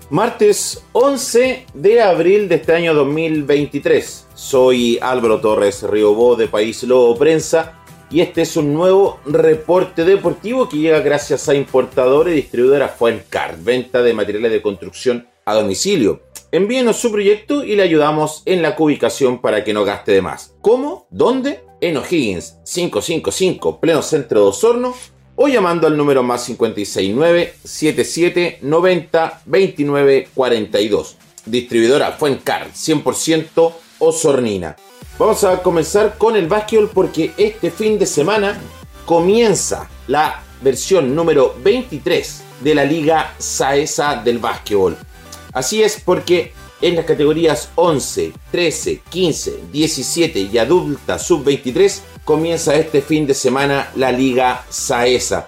Martes 11 de abril de este año 2023. Soy Álvaro Torres Riobó de País Lobo Prensa y este es un nuevo reporte deportivo que llega gracias a importadora y distribuidora Fuencard, venta de materiales de construcción a domicilio. Envíenos su proyecto y le ayudamos en la ubicación para que no gaste de más. ¿Cómo? ¿Dónde? En O'Higgins 555, pleno centro de Osorno, o llamando al número más 569-7790-2942. Distribuidora Fuencard, 100% osornina. Vamos a comenzar con el básquetbol porque este fin de semana comienza la versión número 23 de la Liga SAESA del básquetbol. Así es, porque en las categorías 11, 13, 15, 17 y adulta sub-23 comienza este fin de semana la Liga SAESA,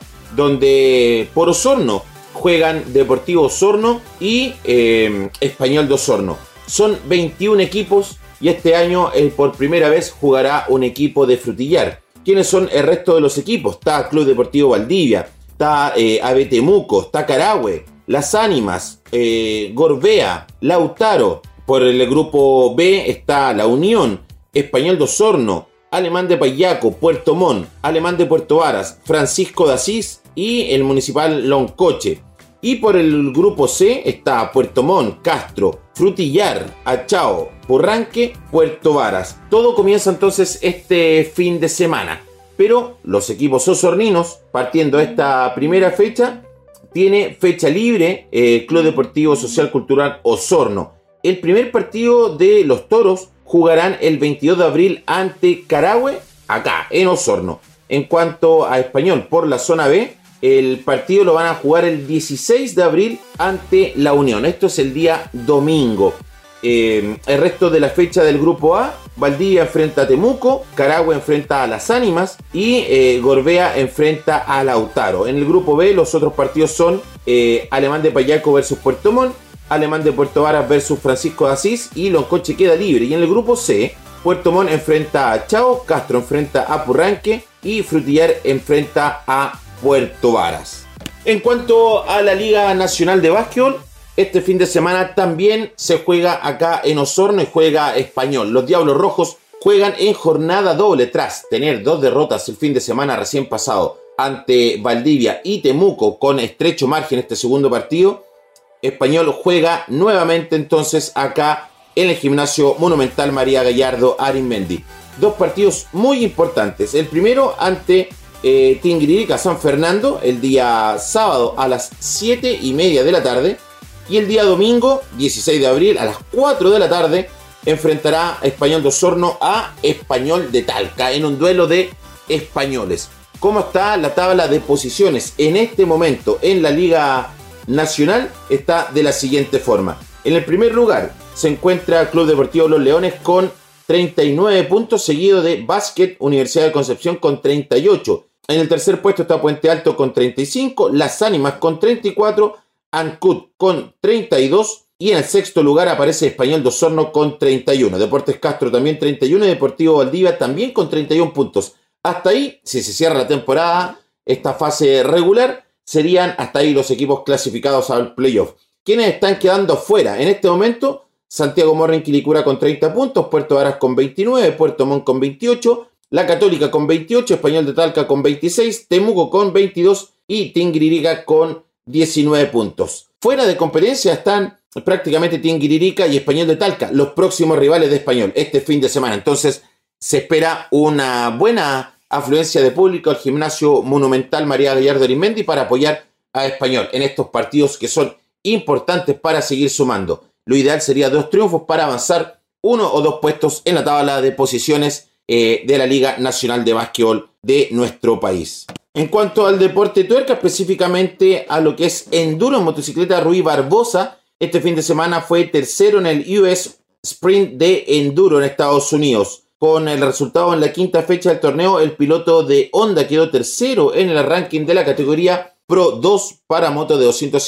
donde por Osorno juegan Deportivo Osorno y Español de Osorno. Son 21 equipos y este año por primera vez jugará un equipo de Frutillar. ¿Quiénes son el resto de los equipos? Está Club Deportivo Valdivia, está AB Temuco, está Carahue, Las Ánimas, Gorbea, Lautaro. Por el grupo B está La Unión, Español de Osorno, Alemán de Payaco, Puerto Montt, Alemán de Puerto Varas, Francisco de Asís y el Municipal Loncoche. Y por el grupo C está Puerto Montt, Castro, Frutillar, Achao, Purranque, Puerto Varas. Todo comienza entonces este fin de semana. Pero los equipos osorninos, partiendo de esta primera fecha, tiene fecha libre Club Deportivo Social Cultural Osorno. El primer partido de los Toros jugarán el 22 de abril ante Carahue, acá en Osorno. En cuanto a Español por la zona B, el partido lo van a jugar el 16 de abril ante La Unión. Esto es el día domingo. El resto de la fecha del grupo A: Valdivia enfrenta a Temuco, Carahue enfrenta a Las Ánimas y Gorbea enfrenta a Lautaro. En el grupo B los otros partidos son Alemán de Payaco versus Puerto Montt, Alemán de Puerto Varas versus Francisco de Asís y Loncoche queda libre. Y en el grupo C, Puerto Montt enfrenta a Chao, Castro enfrenta a Purranque y Frutillar enfrenta a Puerto Varas. En cuanto a la Liga Nacional de Básquetbol, este fin de semana también se juega acá en Osorno y juega Español. Los Diablos Rojos juegan en jornada doble tras tener 2 derrotas el fin de semana recién pasado ante Valdivia y Temuco con estrecho margen este segundo partido. Español juega nuevamente entonces acá en el Gimnasio Monumental María Gallardo Arizmendi. 2 partidos muy importantes. El primero ante Tinguiririca San Fernando el día sábado a las 7:30 de la tarde. Y el día domingo 16 de abril a las 4 de la tarde enfrentará Español de Osorno a Español de Talca en un duelo de españoles. ¿Cómo está la tabla de posiciones? En este momento en la Liga Nacional está de la siguiente forma. En el primer lugar se encuentra Club Deportivo Los Leones con 39 puntos, seguido de Básquet Universidad de Concepción con 38. En el tercer puesto está Puente Alto con 35, Las Ánimas con 34, Ancut con 32 y en el sexto lugar aparece Español de Osorno con 31. Deportes Castro también 31 y Deportivo Valdivia también con 31 puntos. Hasta ahí, si se cierra la temporada, esta fase regular, serían hasta ahí los equipos clasificados al playoff. ¿Quiénes están quedando fuera? En este momento, Santiago Morning Quilicura con 30 puntos, Puerto Varas con 29, Puerto Montt con 28, La Católica con 28, Español de Talca con 26, Temuco con 22 y Tinguiririca con 19 puntos. Fuera de competencia están prácticamente Tinguiririca y Español de Talca, los próximos rivales de Español, este fin de semana. Entonces se espera una buena afluencia de público al Gimnasio Monumental María Gallardo Arizmendi para apoyar a Español en estos partidos que son importantes para seguir sumando. Lo ideal sería 2 triunfos para avanzar 1 o 2 puestos en la tabla de posiciones de la Liga Nacional de Básquetbol de nuestro país. En cuanto al deporte tuerca, específicamente a lo que es enduro en motocicleta, Rui Barbosa este fin de semana fue tercero en el US Sprint de enduro en Estados Unidos. Con el resultado en la quinta fecha del torneo, el piloto de Honda quedó tercero en el ranking de la categoría Pro 2 para moto de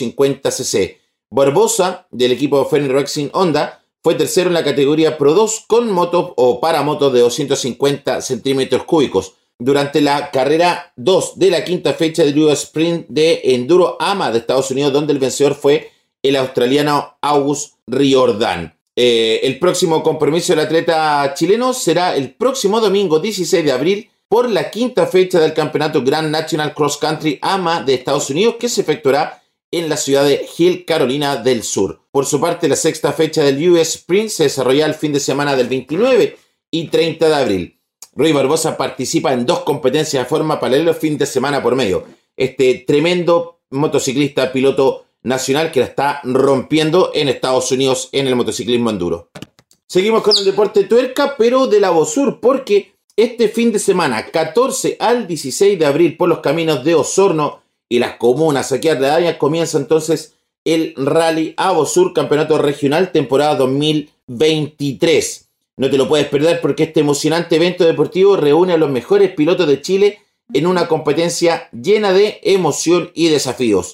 250cc. Barbosa, del equipo Fenrir Racing Honda, fue tercero en la categoría Pro 2 con moto o para moto de 250 centímetros cúbicos. Durante la carrera 2 de la quinta fecha del US Sprint de Enduro AMA de Estados Unidos, donde el vencedor fue el australiano August Riordan. El próximo compromiso del atleta chileno será el próximo domingo 16 de abril por la quinta fecha del campeonato Grand National Cross Country AMA de Estados Unidos, que se efectuará en la ciudad de Hill, Carolina del Sur. Por su parte, la sexta fecha del US Sprint se desarrolla el fin de semana del 29 y 30 de abril. Rui Barbosa participa en 2 competencias de forma paralela fin de semana por medio. Este tremendo motociclista, piloto nacional que la está rompiendo en Estados Unidos en el motociclismo enduro. Seguimos con el deporte tuerca, pero de la Bosur, porque este fin de semana, 14 al 16 de abril, por los caminos de Osorno y las comunas aquí aledañas, comienza entonces el Rally Abosur, campeonato regional, temporada 2023. No te lo puedes perder porque este emocionante evento deportivo reúne a los mejores pilotos de Chile en una competencia llena de emoción y desafíos.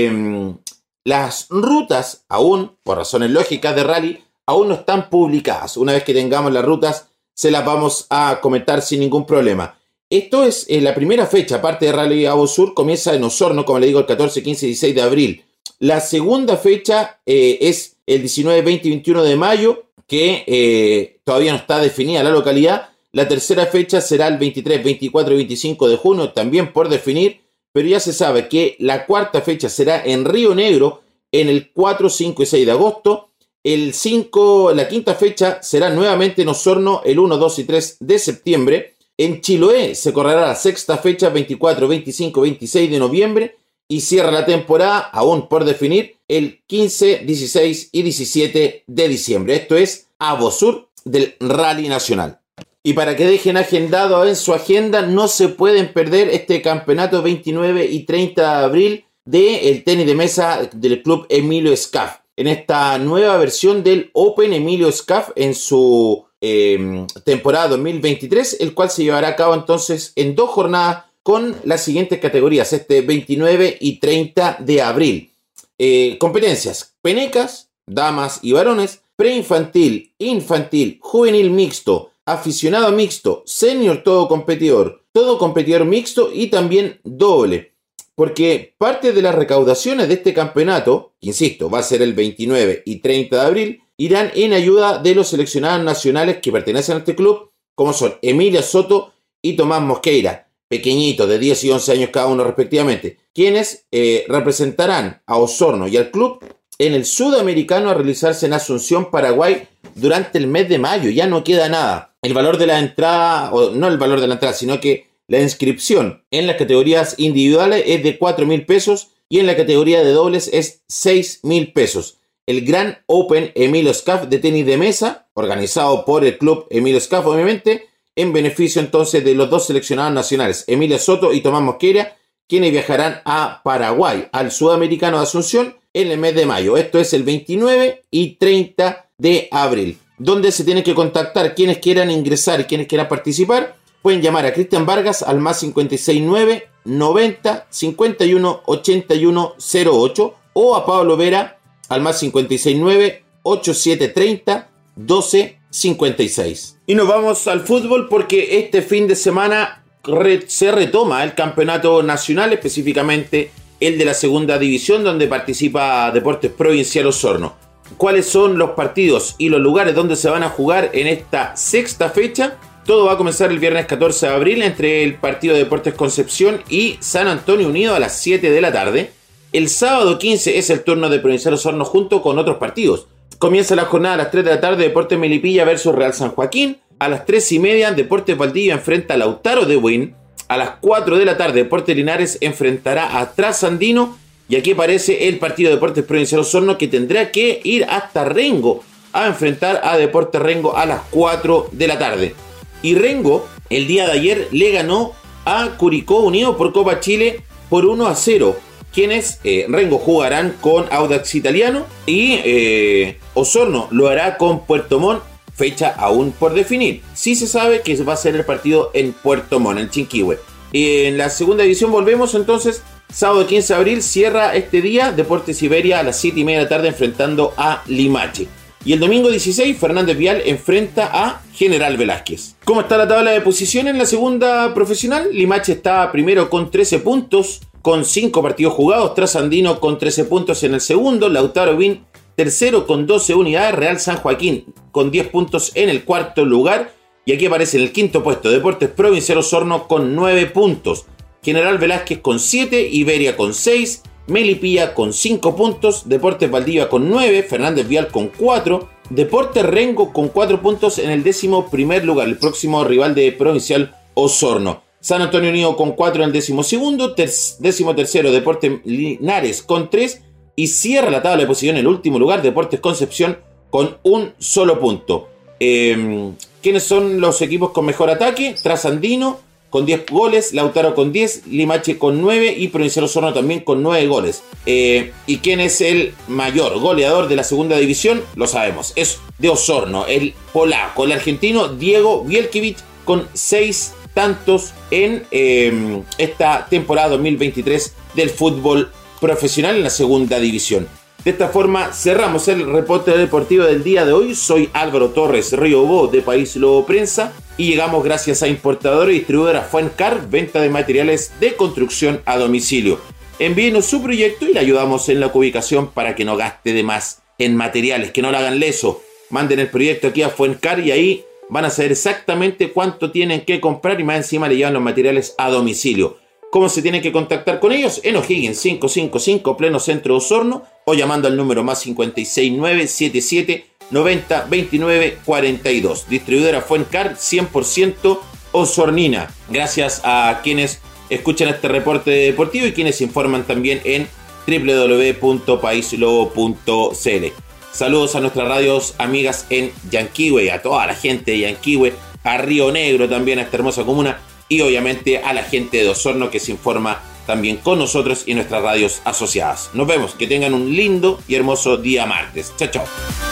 Las rutas, aún, por razones lógicas de rally, aún no están publicadas. Una vez que tengamos las rutas, se las vamos a comentar sin ningún problema. Esto es la primera fecha, aparte de Rally Abosur, comienza en Osorno, como le digo, el 14, 15 y 16 de abril. La segunda fecha es el 19, 20 y 21 de mayo, que todavía no está definida la localidad. La tercera fecha será el 23, 24 y 25 de junio, también por definir, pero ya se sabe que la cuarta fecha será en Río Negro, en el 4, 5 y 6 de agosto. La quinta fecha será nuevamente en Osorno, el 1, 2 y 3 de septiembre. En Chiloé se correrá la sexta fecha, 24, 25, 26 de noviembre. Y cierra la temporada, aún por definir, el 15, 16 y 17 de diciembre. Esto es Abosur del Rally Nacional. Y para que dejen agendado en su agenda, no se pueden perder este campeonato 29 y 30 de abril del tenis de mesa del club Emilio Scaff. En esta nueva versión del Open Emilio Scaff en su temporada 2023, el cual se llevará a cabo entonces en 2 jornadas con las siguientes categorías, 29 y 30 de abril. Competencias: penecas, damas y varones, preinfantil, infantil, juvenil mixto, aficionado mixto, senior todo competidor mixto y también doble. Porque parte de las recaudaciones de este campeonato, que insisto, va a ser el 29 y 30 de abril, irán en ayuda de los seleccionados nacionales que pertenecen a este club, como son Emilia Soto y Tomás Mosqueira, pequeñitos de 10 y 11 años cada uno respectivamente, quienes representarán a Osorno y al club en el Sudamericano a realizarse en Asunción, Paraguay, durante el mes de mayo. Ya no queda nada. El valor de la entrada, o no el valor de la entrada, sino que la inscripción en las categorías individuales es de 4.000 pesos y en la categoría de dobles es 6.000 pesos. El Gran Open Emilio Scaff de tenis de mesa, organizado por el club Emilio Scaff, obviamente, en beneficio entonces de los 2 seleccionados nacionales, Emilia Soto y Tomás Mosquera, quienes viajarán a Paraguay, al Sudamericano de Asunción, en el mes de mayo. Esto es el 29 y 30 de abril. Donde se tienen que contactar quienes quieran ingresar y quienes quieran participar. Pueden llamar a Cristian Vargas al más 569 90 51 81 08 o a Pablo Vera al más 569 8730 12 56. Y nos vamos al fútbol porque este fin de semana se retoma el campeonato nacional, específicamente el de la segunda división, donde participa Deportes Provincial Osorno. ¿Cuáles son los partidos y los lugares donde se van a jugar en esta sexta fecha? Todo va a comenzar el viernes 14 de abril entre el partido de Deportes Concepción y San Antonio Unido a las 7 de la tarde. El sábado 15 es el turno de Provincial Osorno junto con otros partidos. Comienza la jornada a las 3 de la tarde, Deportes Melipilla versus Real San Joaquín. A las 3:30, Deportes Valdivia enfrenta a Lautaro de Buin. A las 4 de la tarde, Deportes Linares enfrentará a Trasandino. Y aquí aparece el partido de Deportes Provincial Osorno, que tendrá que ir hasta Rengo a enfrentar a Deportes Rengo a las 4 de la tarde. Y Rengo, el día de ayer, le ganó a Curicó Unido por Copa Chile por 1-0. Quienes Rengo jugarán con Audax Italiano y Osorno lo hará con Puerto Montt, fecha aún por definir. Sí se sabe que va a ser el partido en Puerto Montt, en Chinquihue. En la segunda división volvemos entonces. Sábado 15 de abril cierra este día Deportes Iberia a las 7:30 de la tarde enfrentando a Limache. Y el domingo 16, Fernández Vial enfrenta a General Velázquez. ¿Cómo está la tabla de posición en la segunda profesional? Limache está primero con 13 puntos. con 5 partidos jugados, Trasandino con 13 puntos en el segundo, Lautaro Bin tercero con 12 unidades, Real San Joaquín con 10 puntos en el cuarto lugar, y aquí aparece en el quinto puesto Deportes Provincial Osorno con 9 puntos, General Velázquez con 7, Iberia con 6, Melipilla con 5 puntos, Deportes Valdivia con 9, Fernández Vial con 4, Deportes Rengo con 4 puntos en el 11º lugar, el próximo rival de Provincial Osorno. San Antonio Unido con 4 en el 12º, 13º Deportes Linares con 3 y cierra la tabla de posición en el último lugar Deportes Concepción con un solo punto. ¿Quiénes son los equipos con mejor ataque? Trasandino con 10 goles, Lautaro con 10, Limache con 9 y Provincial Osorno también con 9 goles. ¿Y quién es el mayor goleador de la segunda división? Lo sabemos, es de Osorno, el polaco, el argentino Diego Wielkiewicz con 6 tantos en esta temporada 2023 del fútbol profesional en la segunda división. De esta forma cerramos el reporte deportivo del día de hoy. Soy Álvaro Torres Riobó de País Lobo Prensa y llegamos gracias a importadora y distribuidora Fuencar, venta de materiales de construcción a domicilio. Envíenos su proyecto y le ayudamos en la ubicación para que no gaste de más en materiales, que no le hagan leso. Manden el proyecto aquí a Fuencar y ahí van a saber exactamente cuánto tienen que comprar y más encima le llevan los materiales a domicilio. ¿Cómo se tienen que contactar con ellos? En O'Higgins 555, pleno centro de Osorno, o llamando al número más 56977 90 29 42. Distribuidora Fuencar 100% osornina. Gracias a quienes escuchan este reporte deportivo y quienes informan también en www.paislobo.cl. Saludos a nuestras radios amigas en Yanquihue, a toda la gente de Yanquihue, a Río Negro también, a esta hermosa comuna, y obviamente a la gente de Osorno que se informa también con nosotros y nuestras radios asociadas. Nos vemos, que tengan un lindo y hermoso día martes. Chao, chao.